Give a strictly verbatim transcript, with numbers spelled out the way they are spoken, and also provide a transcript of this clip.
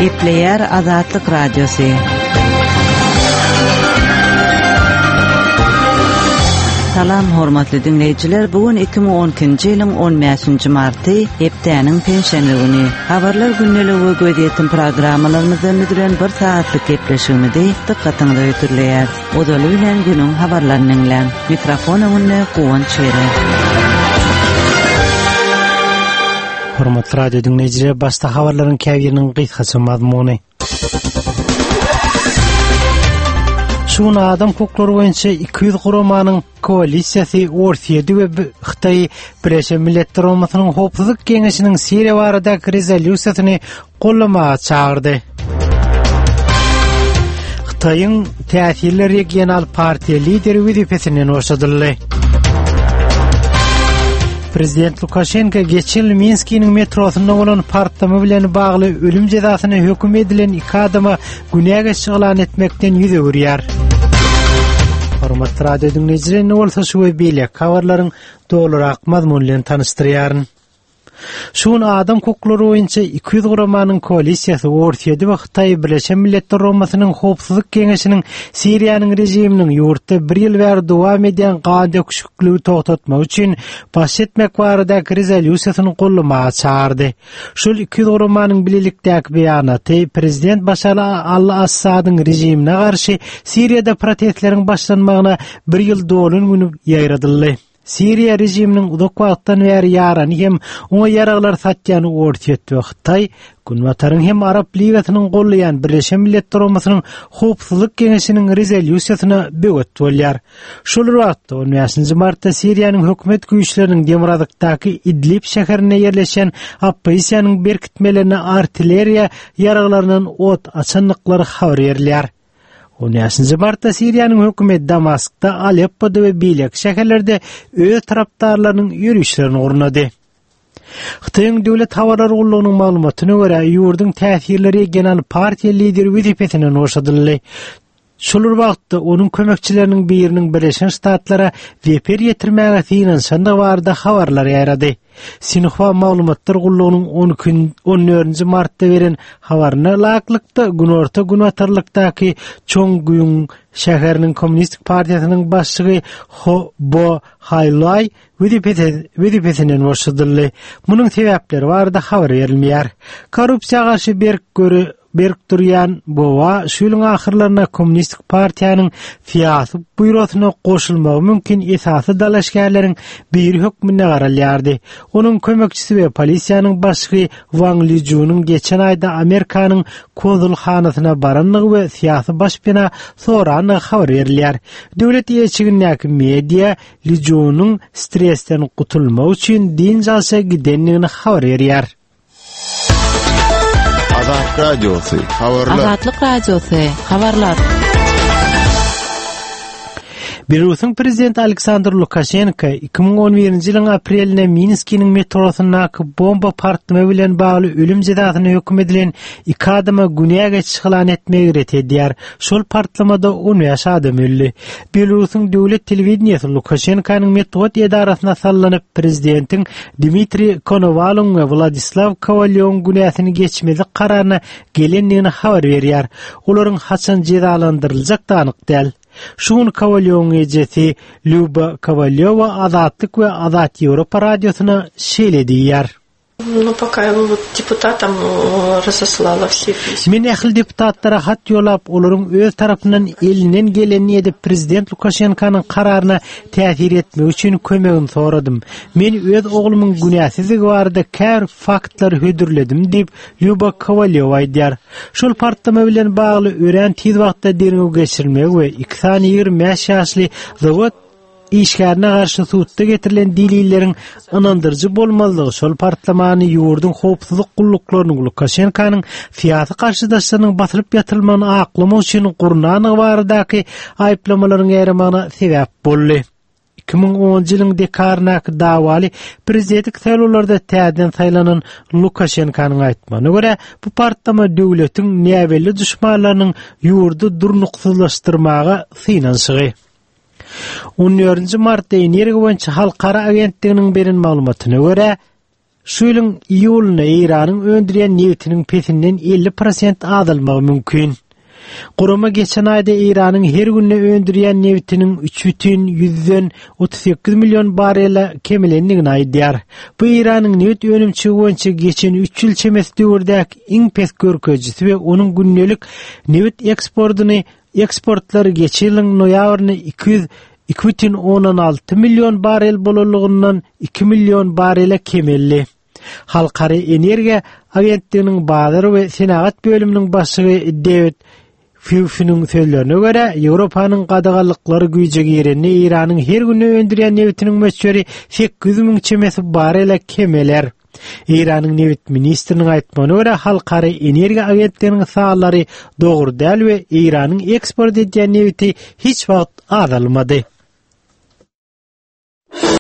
Epleyer Azatlyk Radiosu. Salam hormatly dinleyijiler, bugün iki bin on ikinji ýylyň on beşinji marty, hepdeniň penşenli güni. Habarlar günneligi göýdýän programmalarymyzdan ödüren bir saatlyk gepleşigimizde dikkatiňizi ýetirleýär. Odaly bilen günüň habarlaryny dinleň. Mikrofonyny Gowan çeýre. Hormatly radio dinleyijiler, başda habarlaryň käbiriniň gysgaça mazmuny. Şuna adam hukukları boyunca iki yüz guramanyň koalisiýasy ortaya we Xitay Birleşen Milletler Ulamasanyň Howpsuzlyk Geňeşiniň Siriýa baradaky rezolýusiýasyny gollamaga çağırdy. Xitaýyň täsirli regional partiýa lideri wezipesinden boşadyldy. Prezident Lukashenko geçen Minskiniň metrosunda bolan partlama bilen bagly ölüm jazasyny hökm edilen iki adama günäge şygylan etmekden ýüze görýär. Hormatly radio dinleyijiler, bolsa şu we beýle habarlaryň dolarak mazmunlaryny tanıştyrýaryn. Şuna adam hukukları boyunca iki yüz guramanyň koalisiýasy ortaya we Xitay Birleşen Milletler Ulamasanyň Howpsuzlyk Geňeşiniň Siriýanyň rejiminiň ýurtda bir ýyl bäri dowam edýän gany köşüklügi togtatmak üçin baş etmek baradaky rezolýusiýasyny gollamaga çağırdy. Şol iki yüz guramanyň bilelikdäki beýanaty prezident Başar al-Assadyň rejimine garşy Siriýada protestleriň başlanmagyna bir ýyl dolan güni ýaýradyldy. Siriýa rejiminiň uzak wagtdan bäri ýarany hem oňa ýaraglar satýany ortaya etdi. Xitay Günwataryň hem Arab Ligasynyň gollaýan Birleşen Milletler Ulamasanyň Howpsuzlyk Geňeşiniň rezolýusiýasyna böwet bolýar. Şol wagtda on beşinji martda Siriýanyň hökümet güýçleriniň Demirazykdaky Idlib şäherine ýerleşen opposisiýanyň berkitmelerine artilleriýa ýaraglarynyň ot açanlyklary habar berilýär. on beşinji martda Siriýanyň hökümeti Damaskda, Aleppo'da we beýlek şäherlerde öz tarapdarlarynyň ýürüşlerini ornady. Xitaýyň döwlet habarlary gullugynyň maglumatyna görä, ýurduň täsirli regional partiýa lideri wezipesinden boşadyldy. Şolar wagtda onun kömekçileriniň biriniň Birleşen Ştatlara weper ýetirmäge finansanda barda habarlar ýarady. Sinhua maglumatlar gullugynyň on dördünji martda beren habaryna laklykda Günorta Günatarlykdaky Çonggyun şäheriniň Kommunistik partiýasynyň başçygy Ho Bo Haylay wezipesinden boşadyldy. Munyň sebäpleri barda habar berilmeýär. Korrupsiýa garşy berk görü Berk durýan bowa şu ýylyň ahyrlaryna Kommunistik partiýanyň fiýasy buýrosyna goşulmagy mümkin esasy dalaşgärleriň bir hökmüne garalýardy. Onuň kömekçisi we polisiýanyň başçy Wang Lijunyň geçen aýda Amerikanyň konsulxanasyna baranlygy we fiýasy başpena sorany habar berilýär. Döwlet ýeçigindäki media Lijunyň stressden gutulmak üçin din jalsa gidenligini habar berýär. Azatlyk Radiosu, habarlar. Azatlyk Radiosu, habarlar. Belarusyň prezidenti Aleksandr Lukashenko iki bin on birinji ýylyň aprelinde Minskiniň metrosyndaky bomba partlama bilen bagly ölüm jazasyny hökm edilen iki adama günäge şygylan etmegi ret edýär. Şol partlamada on beş adam öldü. Belarusyň döwlet telewizionyasy Lukashenkonyň metod edarasyna sallanyp prezidentiň Dmitri Konovalyň we Vladislav Kovalyowyň günäsini geçmezlik kararyna gelenligini habar berýär. Olaryň haçan jazalandyryljak da anyk däl. Şun Kovalyowyň ejesi Lyuba Kovalyowa Azatlyk we Azat Ýewropa radiosyna şeýledýär. Ну, пока я был депутатом, разослала все письма. Men ähli deputatlara hat ýolap, olaryň öz tarapyndan elinden geleni edip prezident Lukashenkonyň kararyna täsir etmek üçin kömegini soradym. Men öz oglumyň günäsizligi barada kär faktlar hödürledim diýip Lyuba Kovalyowa aýdýar. Şol partlama bilen bagly ören tiz wagtda derňe geçirilmegi we iki sany ýygrimi beş ýaşly zawod işgärine garşy suwtda getirilen dililleriň inandyrjy bolmazlygy şol partlamany ýurduň howpsuzlyk gulluklaryny Lukashenkonyň fiýasy garşydaşlarynyň batyryp ýatylmagyny aklamak üçin gurnanygy baradaky aýplamalaryň ýeremana sebäp boldy. iki bin onuncu ýylyň dekabryndaky dawaly prezidentlik saýlawlarynda täzeden saýlanan Lukashenkonyň aýtmagyna görä, bu partlama döwletiň näwelli düşmanlarynyň ýurdu durnuksuzlaşdyrmaga synanşygy. on dördünji martda Energiýa boýunça halkara agentliginiň beren maglumatyna görä, Şu ýylyň iýulynda Iranyň öndürýän newtiniň petinden elli prosent azalmagy mümkin. Gurama geçen ayda Iranyň her günde öndürýän newtiniň üç бүтүн yüzden otuz sekiz milyon barrela kemelendigini aýdýar. Bu Iranyň newt önümçi boýunça geçen üç ýyl çemesi döwürdäk iň pes görkezjisi we onuň günnelik newt eksportyny eksportlary geçen ýylyň noýabryny iki yüz iki бүтүn on alty milyon barrel bolanlygyndan iki milyon barrela kemelli. Halkary Energiýa Agentliginiň bazar we senagat bölüminiň başlygy David Fewfiniň sözlerine göre Ýewropanyň gadagallyklary güýje girende Iranyň her güni öndürýän newtiniň möçberi sekiz yüz miň çemesi barrela kemeler. Iranyň newt ministriniň aýtmagyna göre Halkary Energiýa Agentliginiň saglary dogry däl we Iranyň eksport edýän newti hiç wagt azalmady.